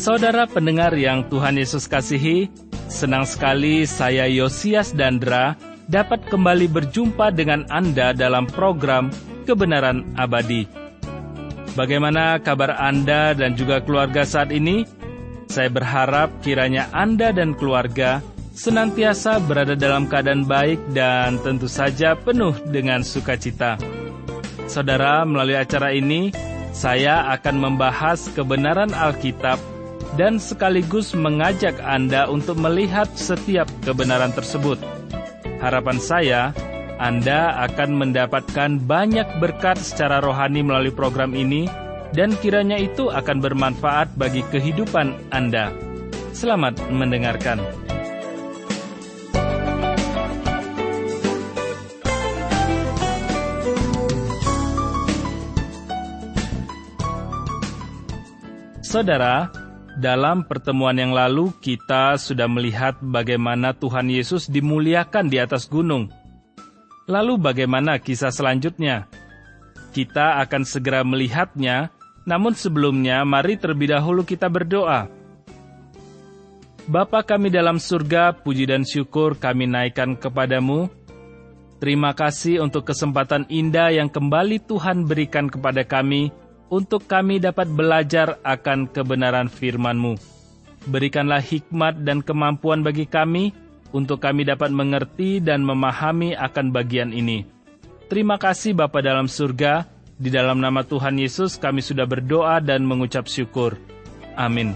Saudara pendengar yang Tuhan Yesus kasihi, senang sekali saya Yosias Dandra dapat kembali berjumpa dengan Anda dalam program Kebenaran Abadi. Bagaimana kabar Anda dan juga keluarga saat ini? Saya berharap kiranya Anda dan keluarga senantiasa berada dalam keadaan baik dan tentu saja penuh dengan sukacita. Saudara, melalui acara ini, saya akan membahas kebenaran Alkitab dan sekaligus mengajak Anda untuk melihat setiap kebenaran tersebut. Harapan saya, Anda akan mendapatkan banyak berkat secara rohani melalui program ini, dan kiranya itu akan bermanfaat bagi kehidupan Anda. Selamat mendengarkan. Saudara, dalam pertemuan yang lalu kita sudah melihat bagaimana Tuhan Yesus dimuliakan di atas gunung. Lalu bagaimana kisah selanjutnya? Kita akan segera melihatnya, namun sebelumnya mari terlebih dahulu kita berdoa. Bapa kami dalam surga, puji dan syukur kami naikkan kepadamu. Terima kasih untuk kesempatan indah yang kembali Tuhan berikan kepada kami, untuk kami dapat belajar akan kebenaran firman-Mu. Berikanlah hikmat dan kemampuan bagi kami, untuk kami dapat mengerti dan memahami akan bagian ini. Terima kasih Bapa dalam surga, di dalam nama Tuhan Yesus kami sudah berdoa dan mengucap syukur. Amin.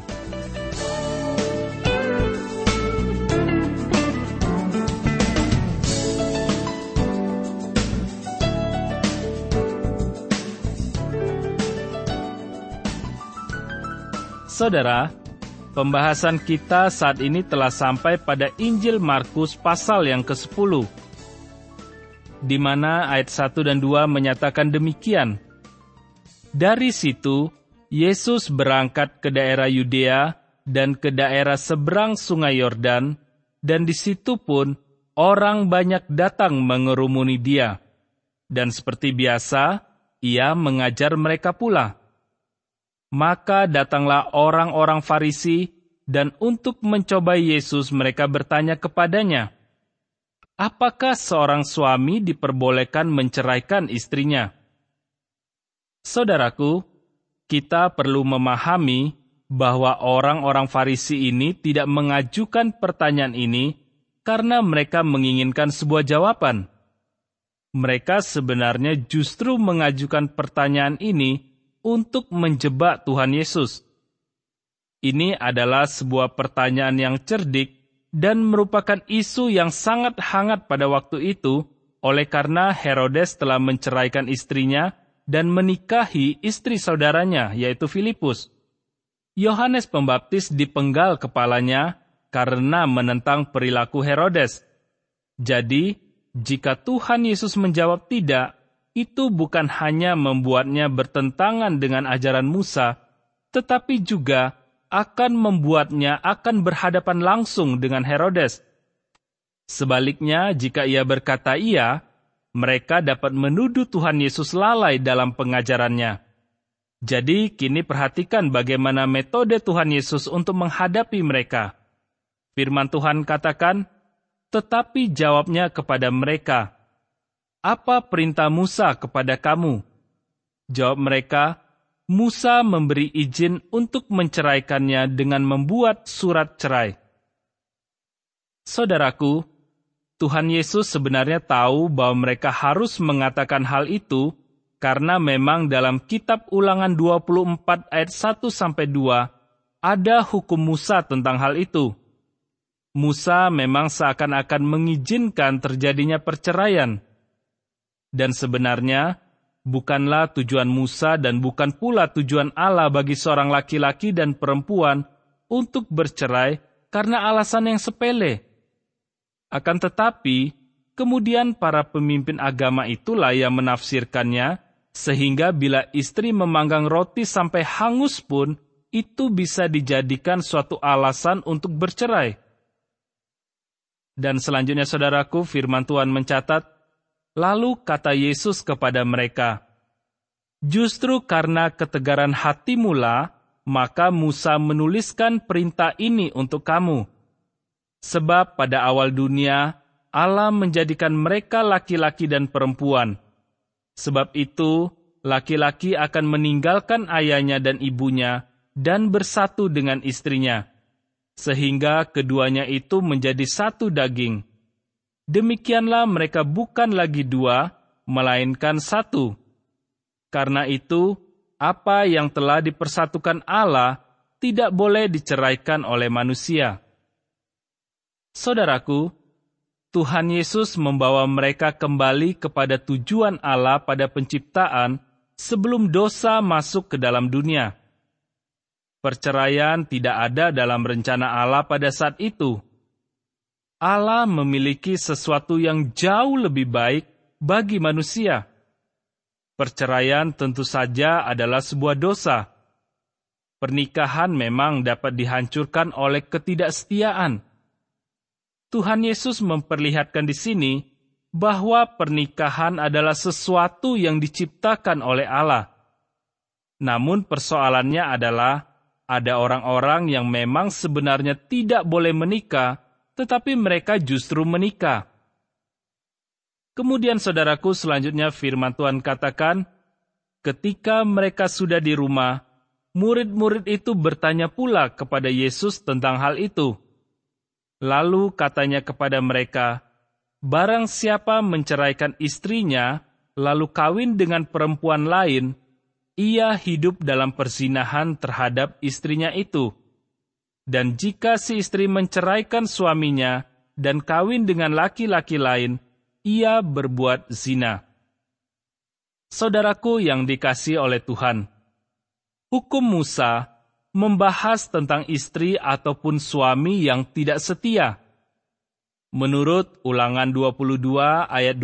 Saudara, pembahasan kita saat ini telah sampai pada Injil Markus pasal yang ke-10, di mana ayat 1 dan 2 menyatakan demikian. Dari situ, Yesus berangkat ke daerah Yudea dan ke daerah seberang sungai Yordan, dan di situ pun orang banyak datang mengerumuni dia. Dan seperti biasa, ia mengajar mereka pula. Maka datanglah orang-orang Farisi, dan untuk mencobai Yesus mereka bertanya kepadanya, apakah seorang suami diperbolehkan menceraikan istrinya? Saudaraku, kita perlu memahami bahwa orang-orang Farisi ini tidak mengajukan pertanyaan ini karena mereka menginginkan sebuah jawaban. Mereka sebenarnya justru mengajukan pertanyaan ini untuk menjebak Tuhan Yesus. Ini adalah sebuah pertanyaan yang cerdik dan merupakan isu yang sangat hangat pada waktu itu, oleh karena Herodes telah menceraikan istrinya dan menikahi istri saudaranya, yaitu Filipus. Yohanes Pembaptis dipenggal kepalanya karena menentang perilaku Herodes. Jadi, jika Tuhan Yesus menjawab tidak, itu bukan hanya membuatnya bertentangan dengan ajaran Musa, tetapi juga akan membuatnya akan berhadapan langsung dengan Herodes. Sebaliknya, jika ia berkata iya, mereka dapat menuduh Tuhan Yesus lalai dalam pengajarannya. Jadi, kini perhatikan bagaimana metode Tuhan Yesus untuk menghadapi mereka. Firman Tuhan katakan, tetapi jawabnya kepada mereka, apa perintah Musa kepada kamu? Jawab mereka, Musa memberi izin untuk menceraikannya dengan membuat surat cerai. Saudaraku, Tuhan Yesus sebenarnya tahu bahwa mereka harus mengatakan hal itu karena memang dalam kitab Ulangan 24 ayat 1-2 ada hukum Musa tentang hal itu. Musa memang seakan-akan mengizinkan terjadinya perceraian. Dan sebenarnya, bukanlah tujuan Musa dan bukan pula tujuan Allah bagi seorang laki-laki dan perempuan untuk bercerai karena alasan yang sepele. Akan tetapi, kemudian para pemimpin agama itulah yang menafsirkannya, sehingga bila istri memanggang roti sampai hangus pun, itu bisa dijadikan suatu alasan untuk bercerai. Dan selanjutnya saudaraku, firman Tuhan mencatat, lalu kata Yesus kepada mereka, justru karena ketegaran hatimulah, maka Musa menuliskan perintah ini untuk kamu. Sebab pada awal dunia, Allah menjadikan mereka laki-laki dan perempuan. Sebab itu, laki-laki akan meninggalkan ayahnya dan ibunya dan bersatu dengan istrinya, sehingga keduanya itu menjadi satu daging. Demikianlah mereka bukan lagi dua, melainkan satu. Karena itu, apa yang telah dipersatukan Allah tidak boleh diceraikan oleh manusia. Saudaraku, Tuhan Yesus membawa mereka kembali kepada tujuan Allah pada penciptaan sebelum dosa masuk ke dalam dunia. Perceraian tidak ada dalam rencana Allah pada saat itu. Allah memiliki sesuatu yang jauh lebih baik bagi manusia. Perceraian tentu saja adalah sebuah dosa. Pernikahan memang dapat dihancurkan oleh ketidaksetiaan. Tuhan Yesus memperlihatkan di sini bahwa pernikahan adalah sesuatu yang diciptakan oleh Allah. Namun persoalannya adalah ada orang-orang yang memang sebenarnya tidak boleh menikah, tetapi mereka justru menikah. Kemudian saudaraku, selanjutnya firman Tuhan katakan, ketika mereka sudah di rumah, murid-murid itu bertanya pula kepada Yesus tentang hal itu. Lalu katanya kepada mereka, barang siapa menceraikan istrinya, lalu kawin dengan perempuan lain, ia hidup dalam perzinahan terhadap istrinya itu. Dan jika si istri menceraikan suaminya dan kawin dengan laki-laki lain, ia berbuat zina. Saudaraku yang dikasihi oleh Tuhan, hukum Musa membahas tentang istri ataupun suami yang tidak setia. Menurut Ulangan 22 ayat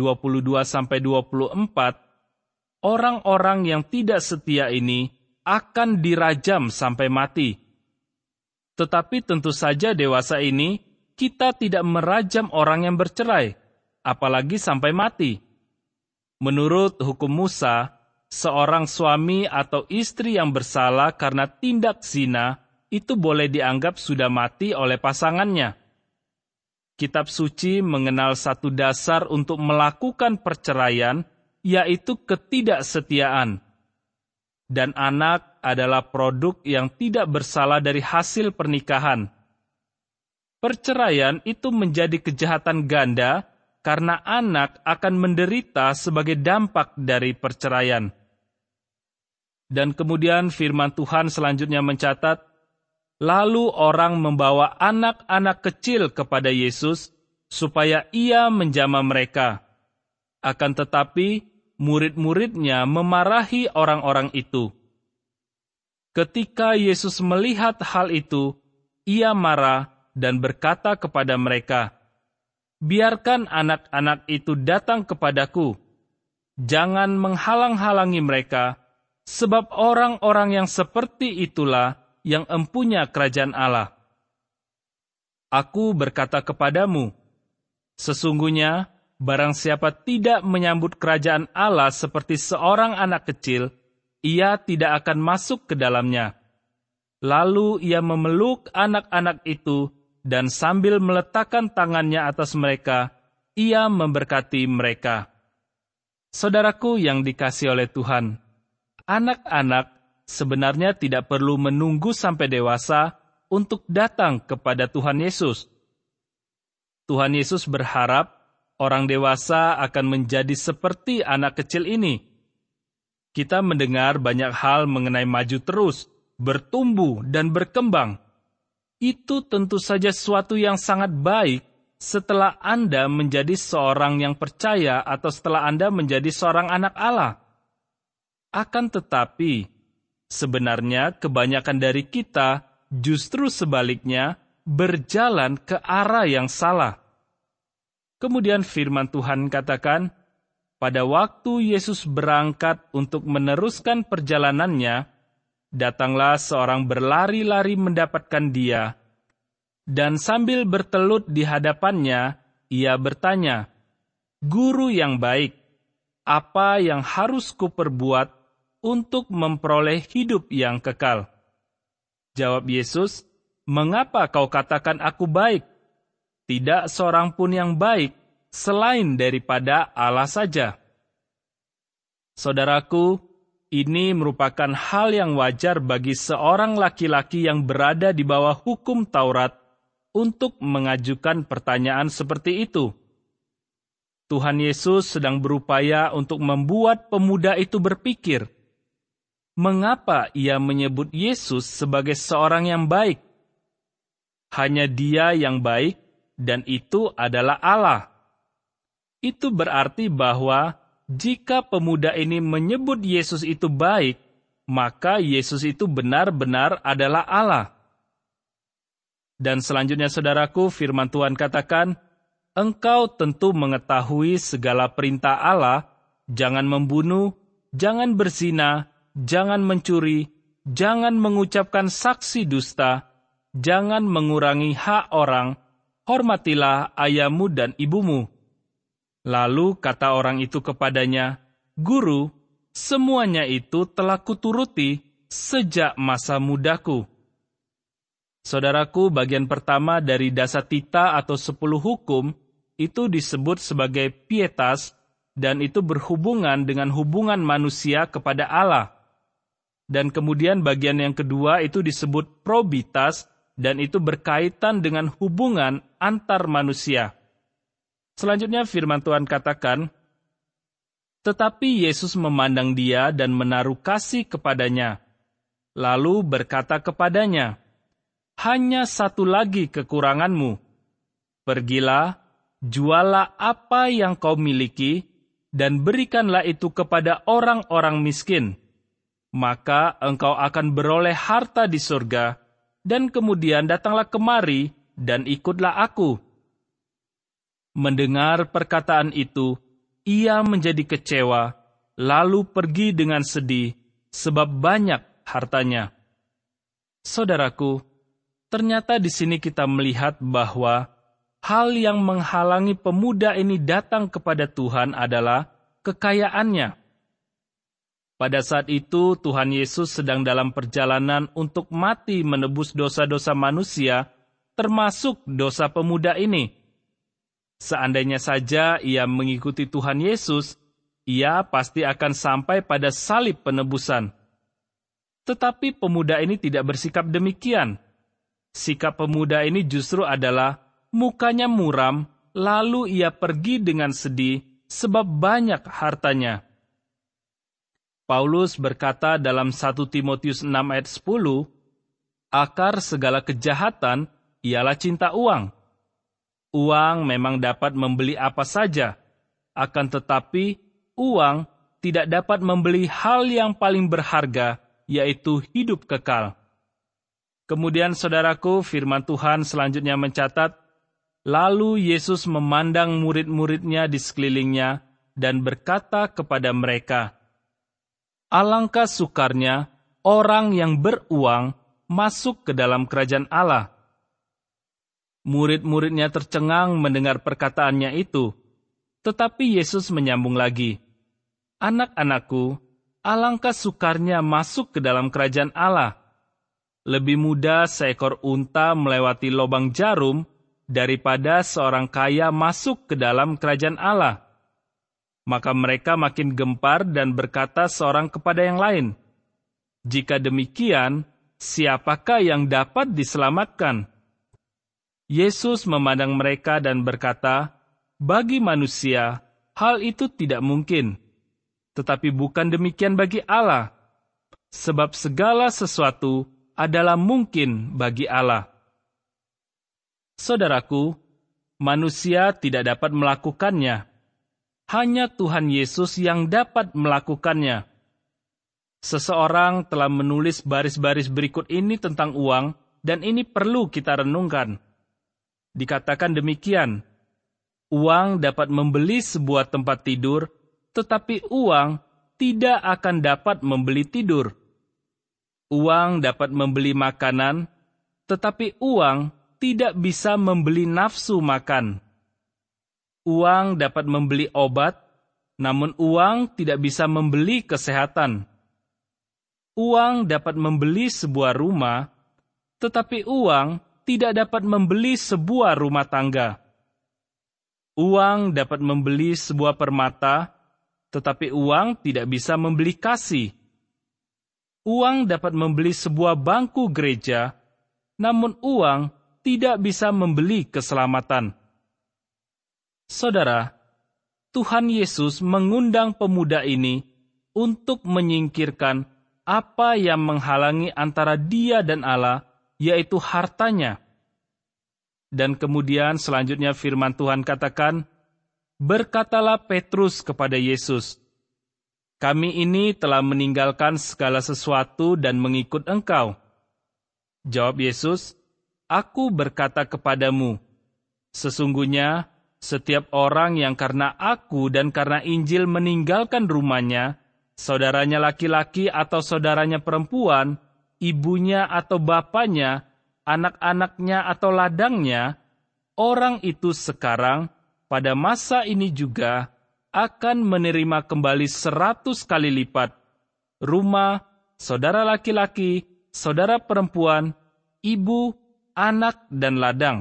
22-24, orang-orang yang tidak setia ini akan dirajam sampai mati. Tetapi tentu saja dewasa ini, kita tidak merajam orang yang bercerai, apalagi sampai mati. Menurut hukum Musa, seorang suami atau istri yang bersalah karena tindak zina itu boleh dianggap sudah mati oleh pasangannya. Kitab suci mengenal satu dasar untuk melakukan perceraian, yaitu ketidaksetiaan. Dan anak adalah produk yang tidak bersalah dari hasil pernikahan. Perceraian itu menjadi kejahatan ganda karena anak akan menderita sebagai dampak dari perceraian. Dan kemudian firman Tuhan selanjutnya mencatat, lalu orang membawa anak-anak kecil kepada Yesus supaya ia menjamah mereka. Akan tetapi, murid-muridnya memarahi orang-orang itu. Ketika Yesus melihat hal itu, ia marah dan berkata kepada mereka, biarkan anak-anak itu datang kepadaku. Jangan menghalang-halangi mereka, sebab orang-orang yang seperti itulah yang empunya kerajaan Allah. Aku berkata kepadamu, sesungguhnya barang siapa tidak menyambut kerajaan Allah seperti seorang anak kecil, ia tidak akan masuk ke dalamnya. Lalu ia memeluk anak-anak itu, dan sambil meletakkan tangannya atas mereka, ia memberkati mereka. Saudaraku yang dikasihi oleh Tuhan, anak-anak sebenarnya tidak perlu menunggu sampai dewasa untuk datang kepada Tuhan Yesus. Tuhan Yesus berharap orang dewasa akan menjadi seperti anak kecil ini. Kita mendengar banyak hal mengenai maju terus, bertumbuh, dan berkembang. Itu tentu saja sesuatu yang sangat baik setelah Anda menjadi seorang yang percaya atau setelah Anda menjadi seorang anak Allah. Akan tetapi, sebenarnya kebanyakan dari kita justru sebaliknya berjalan ke arah yang salah. Kemudian firman Tuhan katakan, pada waktu Yesus berangkat untuk meneruskan perjalanannya, datanglah seorang berlari-lari mendapatkan dia, dan sambil bertelut di hadapannya, ia bertanya, Guru yang baik, apa yang harus kuperbuat untuk memperoleh hidup yang kekal? Jawab Yesus, "Mengapa kau katakan aku baik? Tidak seorang pun yang baik selain daripada Allah saja." Saudaraku, ini merupakan hal yang wajar bagi seorang laki-laki yang berada di bawah hukum Taurat untuk mengajukan pertanyaan seperti itu. Tuhan Yesus sedang berupaya untuk membuat pemuda itu berpikir, mengapa ia menyebut Yesus sebagai seorang yang baik? Hanya Dia yang baik, dan itu adalah Allah. Itu berarti bahwa jika pemuda ini menyebut Yesus itu baik, maka Yesus itu benar-benar adalah Allah. Dan selanjutnya, saudaraku, firman Tuhan katakan, "Engkau tentu mengetahui segala perintah Allah, jangan membunuh, jangan berzina, jangan mencuri, jangan mengucapkan saksi dusta, jangan mengurangi hak orang, hormatilah ayahmu dan ibumu." Lalu kata orang itu kepadanya, "Guru, semuanya itu telah kuturuti sejak masa mudaku." Saudaraku, bagian pertama dari Dasatita atau 10 hukum itu disebut sebagai pietas, dan itu berhubungan dengan hubungan manusia kepada Allah. Dan kemudian bagian yang kedua itu disebut probitas, dan itu berkaitan dengan hubungan antar manusia. Selanjutnya firman Tuhan katakan, "Tetapi Yesus memandang dia dan menaruh kasih kepadanya, lalu berkata kepadanya, 'Hanya satu lagi kekuranganmu. Pergilah, jualah apa yang kau miliki, dan berikanlah itu kepada orang-orang miskin. Maka engkau akan beroleh harta di surga, dan kemudian datanglah kemari dan ikutlah aku.' Mendengar perkataan itu, ia menjadi kecewa, lalu pergi dengan sedih, sebab banyak hartanya." Saudaraku, ternyata di sini kita melihat bahwa hal yang menghalangi pemuda ini datang kepada Tuhan adalah kekayaannya. Pada saat itu, Tuhan Yesus sedang dalam perjalanan untuk mati menebus dosa-dosa manusia, termasuk dosa pemuda ini. Seandainya saja ia mengikuti Tuhan Yesus, ia pasti akan sampai pada salib penebusan. Tetapi pemuda ini tidak bersikap demikian. Sikap pemuda ini justru adalah mukanya muram, lalu ia pergi dengan sedih sebab banyak hartanya. Paulus berkata dalam 1 Timotius 6 ayat 10, "Akar segala kejahatan ialah cinta uang. Uang memang dapat membeli apa saja, akan tetapi uang tidak dapat membeli hal yang paling berharga, yaitu hidup kekal." Kemudian saudaraku, firman Tuhan selanjutnya mencatat, "Lalu Yesus memandang murid-muridnya di sekelilingnya dan berkata kepada mereka, 'Alangkah sukarnya orang yang beruang masuk ke dalam kerajaan Allah.'" Murid-muridnya tercengang mendengar perkataannya itu. Tetapi Yesus menyambung lagi, "Anak-anakku, alangkah sukarnya masuk ke dalam kerajaan Allah. Lebih mudah seekor unta melewati lubang jarum daripada seorang kaya masuk ke dalam kerajaan Allah." Maka mereka makin gempar dan berkata seorang kepada yang lain, "Jika demikian, siapakah yang dapat diselamatkan?" Yesus memandang mereka dan berkata, "Bagi manusia, hal itu tidak mungkin. Tetapi bukan demikian bagi Allah. Sebab segala sesuatu adalah mungkin bagi Allah." Saudaraku, manusia tidak dapat melakukannya. Hanya Tuhan Yesus yang dapat melakukannya. Seseorang telah menulis baris-baris berikut ini tentang uang, dan ini perlu kita renungkan. Dikatakan demikian, uang dapat membeli sebuah tempat tidur, tetapi uang tidak akan dapat membeli tidur. Uang dapat membeli makanan, tetapi uang tidak bisa membeli nafsu makan. Uang dapat membeli obat, namun uang tidak bisa membeli kesehatan. Uang dapat membeli sebuah rumah, tetapi uang tidak dapat membeli sebuah rumah tangga. Uang dapat membeli sebuah permata, tetapi uang tidak bisa membeli kasih. Uang dapat membeli sebuah bangku gereja, namun uang tidak bisa membeli keselamatan. Saudara, Tuhan Yesus mengundang pemuda ini untuk menyingkirkan apa yang menghalangi antara dia dan Allah, yaitu hartanya. Dan kemudian selanjutnya firman Tuhan katakan, "Berkatalah Petrus kepada Yesus, 'Kami ini telah meninggalkan segala sesuatu dan mengikut Engkau.' Jawab Yesus, 'Aku berkata kepadamu, sesungguhnya setiap orang yang karena Aku dan karena Injil meninggalkan rumahnya, saudaranya laki-laki atau saudaranya perempuan, ibunya atau bapaknya, anak-anaknya atau ladangnya, orang itu sekarang, pada masa ini juga, akan menerima kembali 100 kali lipat rumah, saudara laki-laki, saudara perempuan, ibu, anak, dan ladang.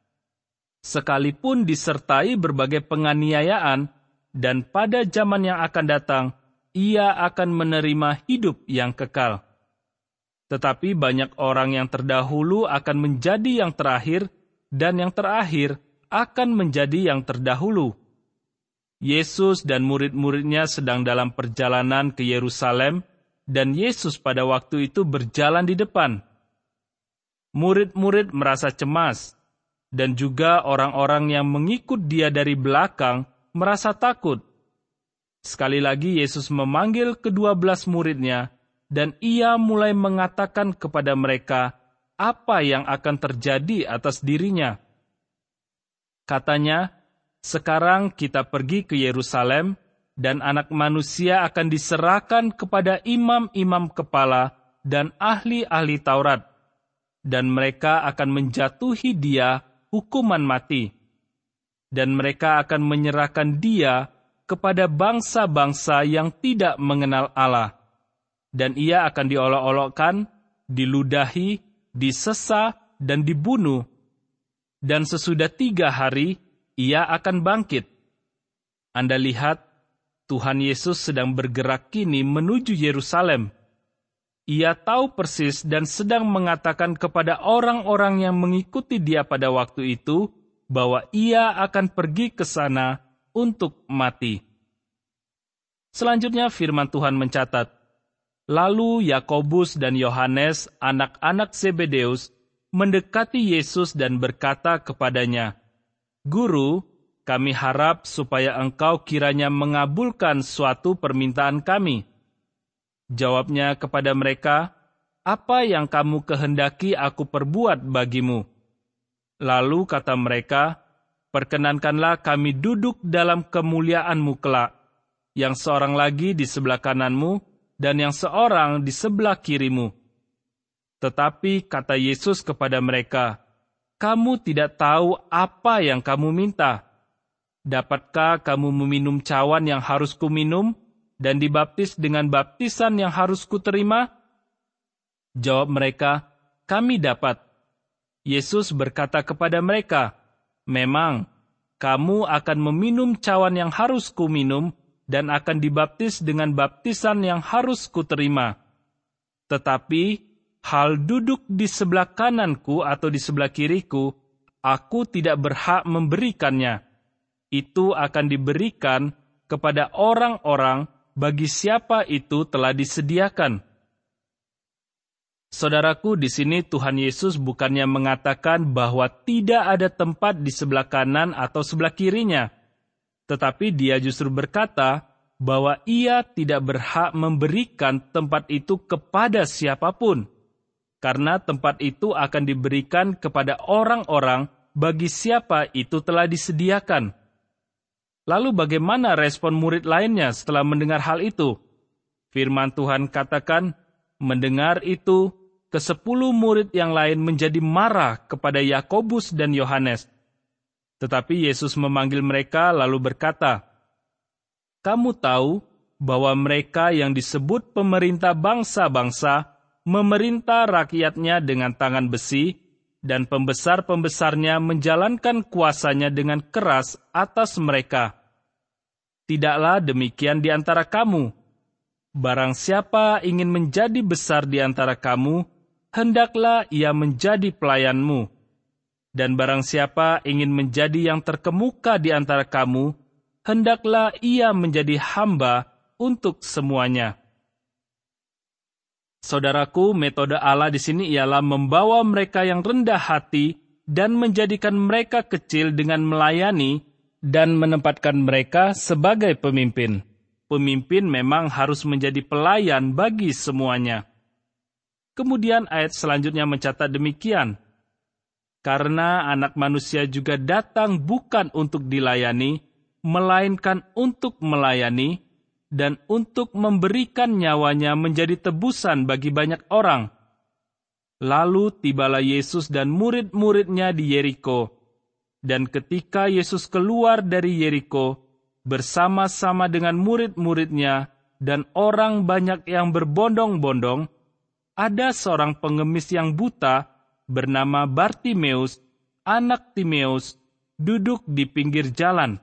Sekalipun disertai berbagai penganiayaan, dan pada zaman yang akan datang, ia akan menerima hidup yang kekal. Tetapi banyak orang yang terdahulu akan menjadi yang terakhir, dan yang terakhir akan menjadi yang terdahulu." Yesus dan murid-muridnya sedang dalam perjalanan ke Yerusalem, dan Yesus pada waktu itu berjalan di depan. Murid-murid merasa cemas, dan juga orang-orang yang mengikut dia dari belakang merasa takut. Sekali lagi Yesus memanggil ke-12 muridnya, dan ia mulai mengatakan kepada mereka apa yang akan terjadi atas dirinya. Katanya, "Sekarang kita pergi ke Yerusalem, dan Anak Manusia akan diserahkan kepada imam-imam kepala dan ahli-ahli Taurat, dan mereka akan menjatuhi dia hukuman mati. Dan mereka akan menyerahkan dia kepada bangsa-bangsa yang tidak mengenal Allah. Dan ia akan diolok-olokkan, diludahi, disesa, dan dibunuh. Dan sesudah 3 hari, ia akan bangkit." Anda lihat, Tuhan Yesus sedang bergerak kini menuju Yerusalem. Ia tahu persis dan sedang mengatakan kepada orang-orang yang mengikuti dia pada waktu itu, bahwa ia akan pergi ke sana untuk mati. Selanjutnya firman Tuhan mencatat, "Lalu Yakobus dan Yohanes, anak-anak Zebedeus, mendekati Yesus dan berkata kepadanya, 'Guru, kami harap supaya Engkau kiranya mengabulkan suatu permintaan kami.' Jawabnya kepada mereka, 'Apa yang kamu kehendaki aku perbuat bagimu?' Lalu kata mereka, 'Perkenankanlah kami duduk dalam kemuliaan-Mu kelak, yang seorang lagi di sebelah kanan-Mu, dan yang seorang di sebelah kiri-Mu.' Tetapi kata Yesus kepada mereka, 'Kamu tidak tahu apa yang kamu minta. Dapatkah kamu meminum cawan yang harus kuminum, dan dibaptis dengan baptisan yang harus kuterima?' Jawab mereka, 'Kami dapat.' Yesus berkata kepada mereka, 'Memang, kamu akan meminum cawan yang harus kuminum, dan akan dibaptis dengan baptisan yang harus kuterima. Tetapi hal duduk di sebelah kananku atau di sebelah kiriku, aku tidak berhak memberikannya. Itu akan diberikan kepada orang-orang bagi siapa itu telah disediakan." Saudaraku, di sini Tuhan Yesus bukannya mengatakan bahwa tidak ada tempat di sebelah kanan atau sebelah kirinya, tetapi dia justru berkata bahwa ia tidak berhak memberikan tempat itu kepada siapapun, karena tempat itu akan diberikan kepada orang-orang bagi siapa itu telah disediakan. Lalu bagaimana respon murid lainnya setelah mendengar hal itu? Firman Tuhan katakan, mendengar itu, ke-10 murid yang lain menjadi marah kepada Yakobus dan Yohanes. Tetapi Yesus memanggil mereka lalu berkata, "Kamu tahu bahwa mereka yang disebut pemerintah bangsa-bangsa memerintah rakyatnya dengan tangan besi, dan pembesar-pembesarnya menjalankan kuasanya dengan keras atas mereka. Tidaklah demikian di antara kamu. Barang siapa ingin menjadi besar di antara kamu, hendaklah ia menjadi pelayanmu. Dan barang siapa ingin menjadi yang terkemuka di antara kamu, hendaklah ia menjadi hamba untuk semuanya. Saudaraku, metode Allah di sini ialah membawa mereka yang rendah hati dan menjadikan mereka kecil dengan melayani dan menempatkan mereka sebagai pemimpin. Pemimpin memang harus menjadi pelayan bagi semuanya. Kemudian ayat selanjutnya mencatat demikian. Karena anak manusia juga datang bukan untuk dilayani, melainkan untuk melayani, dan untuk memberikan nyawanya menjadi tebusan bagi banyak orang. Lalu tibalah Yesus dan murid-muridnya di Yeriko. Dan ketika Yesus keluar dari Yeriko, bersama-sama dengan murid-muridnya dan orang banyak yang berbondong-bondong, ada seorang pengemis yang buta bernama Bartimeus, anak Timeus, duduk di pinggir jalan.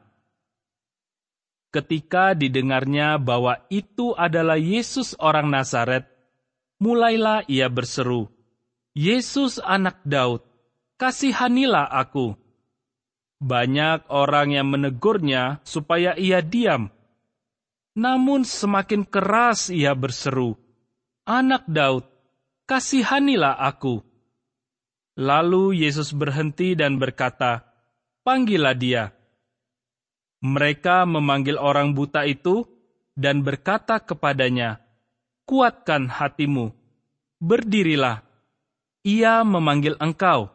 Ketika didengarnya bahwa itu adalah Yesus orang Nazaret, mulailah ia berseru, "Yesus anak Daud, kasihanilah aku." Banyak orang yang menegurnya supaya ia diam. Namun semakin keras ia berseru, "Anak Daud, kasihanilah aku." Lalu Yesus berhenti dan berkata, "Panggillah dia." Mereka memanggil orang buta itu dan berkata kepadanya, "Kuatkan hatimu, berdirilah, ia memanggil engkau."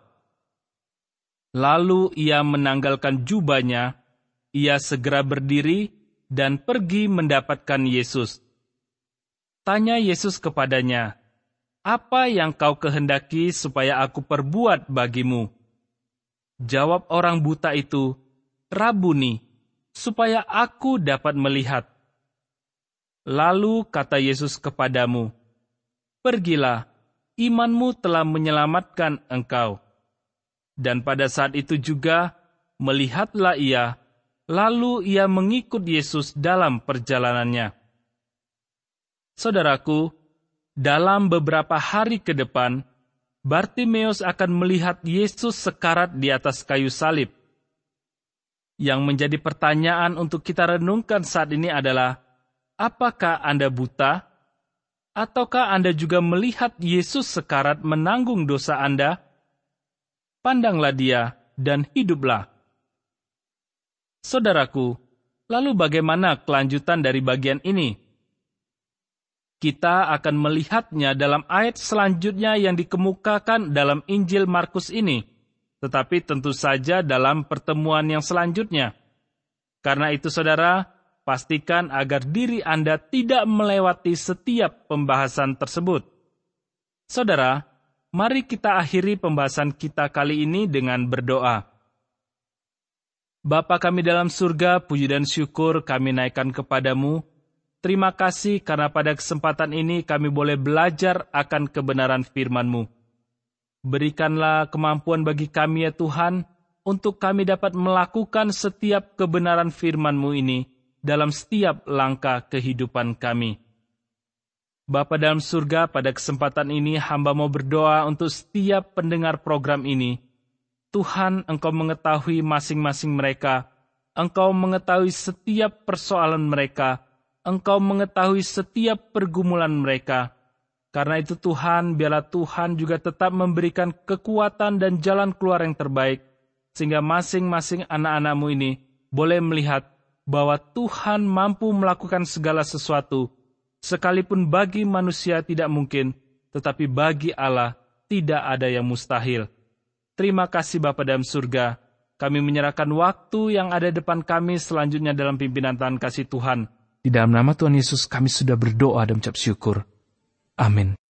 Lalu ia menanggalkan jubahnya, ia segera berdiri dan pergi mendapatkan Yesus. Tanya Yesus kepadanya, "Apa yang kau kehendaki supaya aku perbuat bagimu?" Jawab orang buta itu, "Rabuni, supaya aku dapat melihat." Lalu kata Yesus kepadamu, "Pergilah, imanmu telah menyelamatkan engkau." Dan pada saat itu juga, melihatlah ia, lalu ia mengikut Yesus dalam perjalanannya. Saudaraku, dalam beberapa hari ke depan, Bartimeus akan melihat Yesus sekarat di atas kayu salib. Yang menjadi pertanyaan untuk kita renungkan saat ini adalah, apakah Anda buta? Ataukah Anda juga melihat Yesus sekarat menanggung dosa Anda? Pandanglah dia dan hiduplah. Saudaraku, lalu bagaimana kelanjutan dari bagian ini? Kita akan melihatnya dalam ayat selanjutnya yang dikemukakan dalam Injil Markus ini, tetapi tentu saja dalam pertemuan yang selanjutnya. Karena itu, saudara, pastikan agar diri Anda tidak melewati setiap pembahasan tersebut. Saudara, mari kita akhiri pembahasan kita kali ini dengan berdoa. Bapa kami dalam surga, puji dan syukur kami naikkan kepadamu. Terima kasih karena pada kesempatan ini kami boleh belajar akan kebenaran firman-Mu. Berikanlah kemampuan bagi kami ya Tuhan, untuk kami dapat melakukan setiap kebenaran firman-Mu ini dalam setiap langkah kehidupan kami. Bapa dalam surga, pada kesempatan ini hamba mau berdoa untuk setiap pendengar program ini. Tuhan, Engkau mengetahui masing-masing mereka. Engkau mengetahui setiap persoalan mereka. Engkau mengetahui setiap pergumulan mereka. Karena itu Tuhan, biarlah Tuhan juga tetap memberikan kekuatan dan jalan keluar yang terbaik, sehingga masing-masing anak-anak-Mu ini boleh melihat bahwa Tuhan mampu melakukan segala sesuatu, sekalipun bagi manusia tidak mungkin, tetapi bagi Allah tidak ada yang mustahil. Terima kasih Bapa dalam surga, kami menyerahkan waktu yang ada depan kami selanjutnya dalam pimpinan tangan kasih Tuhan. Di dalam nama Tuhan Yesus kami sudah berdoa dan mengucap syukur. Amin.